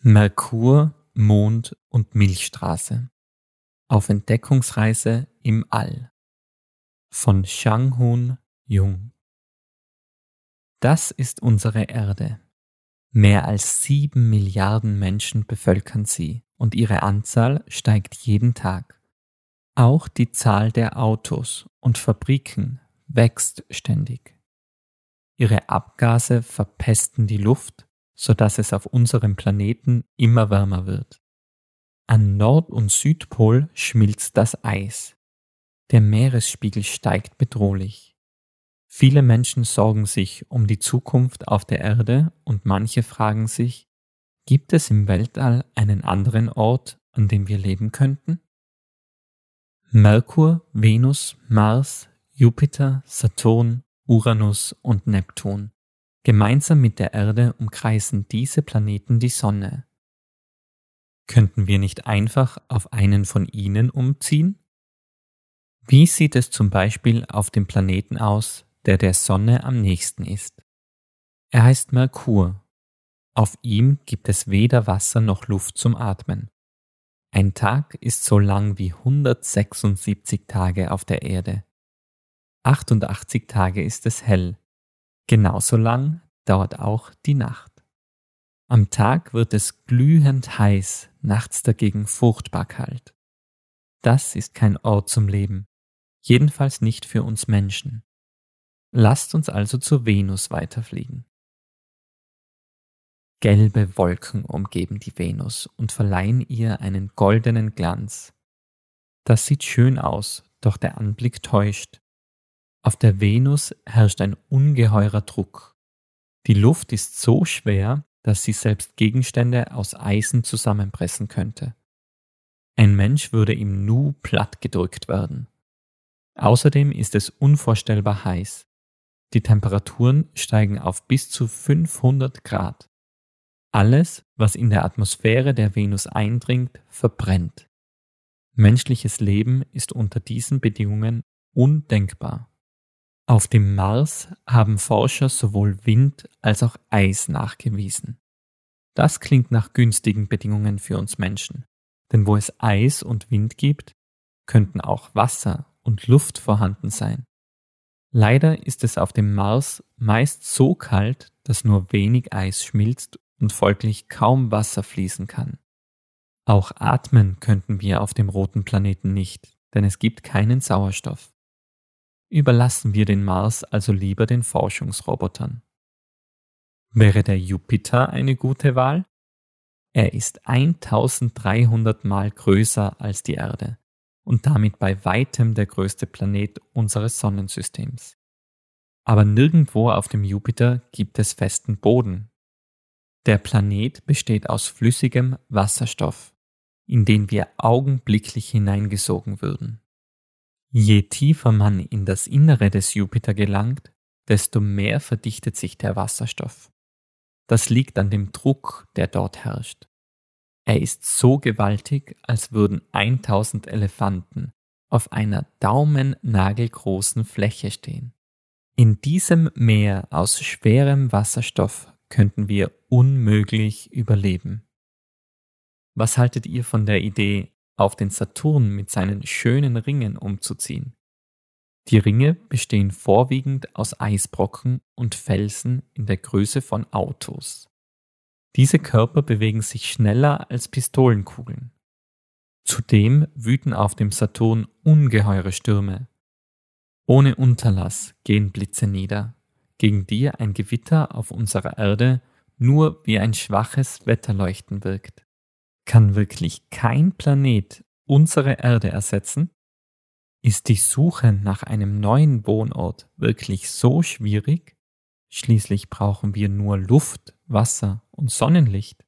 Merkur, Mond und Milchstraße. Auf Entdeckungsreise im All von Chang-Hoon Jung. Das ist unsere Erde. Mehr als 7 Milliarden Menschen bevölkern sie und ihre Anzahl steigt jeden Tag. Auch die Zahl der Autos und Fabriken wächst ständig. Ihre Abgase verpesten die Luft, sodass es auf unserem Planeten immer wärmer wird. An Nord- und Südpol schmilzt das Eis. Der Meeresspiegel steigt bedrohlich. Viele Menschen sorgen sich um die Zukunft auf der Erde und manche fragen sich, gibt es im Weltall einen anderen Ort, an dem wir leben könnten? Merkur, Venus, Mars, Jupiter, Saturn, Uranus und Neptun. Gemeinsam mit der Erde umkreisen diese Planeten die Sonne. Könnten wir nicht einfach auf einen von ihnen umziehen? Wie sieht es zum Beispiel auf dem Planeten aus, der Sonne am nächsten ist? Er heißt Merkur. Auf ihm gibt es weder Wasser noch Luft zum Atmen. Ein Tag ist so lang wie 176 Tage auf der Erde. 88 Tage ist es hell. Genauso lang dauert auch die Nacht. Am Tag wird es glühend heiß, nachts dagegen furchtbar kalt. Das ist kein Ort zum Leben, jedenfalls nicht für uns Menschen. Lasst uns also zur Venus weiterfliegen. Gelbe Wolken umgeben die Venus und verleihen ihr einen goldenen Glanz. Das sieht schön aus, doch der Anblick täuscht. Auf der Venus herrscht ein ungeheurer Druck. Die Luft ist so schwer, dass sie selbst Gegenstände aus Eisen zusammenpressen könnte. Ein Mensch würde im Nu platt gedrückt werden. Außerdem ist es unvorstellbar heiß. Die Temperaturen steigen auf bis zu 500 Grad. Alles, was in der Atmosphäre der Venus eindringt, verbrennt. Menschliches Leben ist unter diesen Bedingungen undenkbar. Auf dem Mars haben Forscher sowohl Wind als auch Eis nachgewiesen. Das klingt nach günstigen Bedingungen für uns Menschen, denn wo es Eis und Wind gibt, könnten auch Wasser und Luft vorhanden sein. Leider ist es auf dem Mars meist so kalt, dass nur wenig Eis schmilzt und folglich kaum Wasser fließen kann. Auch atmen könnten wir auf dem roten Planeten nicht, denn es gibt keinen Sauerstoff. Überlassen wir den Mars also lieber den Forschungsrobotern. Wäre der Jupiter eine gute Wahl? Er ist 1300 Mal größer als die Erde und damit bei weitem der größte Planet unseres Sonnensystems. Aber nirgendwo auf dem Jupiter gibt es festen Boden. Der Planet besteht aus flüssigem Wasserstoff, in den wir augenblicklich hineingesogen würden. Je tiefer man in das Innere des Jupiter gelangt, desto mehr verdichtet sich der Wasserstoff. Das liegt an dem Druck, der dort herrscht. Er ist so gewaltig, als würden 1000 Elefanten auf einer daumennagelgroßen Fläche stehen. In diesem Meer aus schwerem Wasserstoff könnten wir unmöglich überleben. Was haltet ihr von der Idee, auf den Saturn mit seinen schönen Ringen umzuziehen? Die Ringe bestehen vorwiegend aus Eisbrocken und Felsen in der Größe von Autos. Diese Körper bewegen sich schneller als Pistolenkugeln. Zudem wüten auf dem Saturn ungeheure Stürme. Ohne Unterlass gehen Blitze nieder, gegen die ein Gewitter auf unserer Erde nur wie ein schwaches Wetterleuchten wirkt. Kann wirklich kein Planet unsere Erde ersetzen? Ist die Suche nach einem neuen Wohnort wirklich so schwierig? Schließlich brauchen wir nur Luft, Wasser und Sonnenlicht.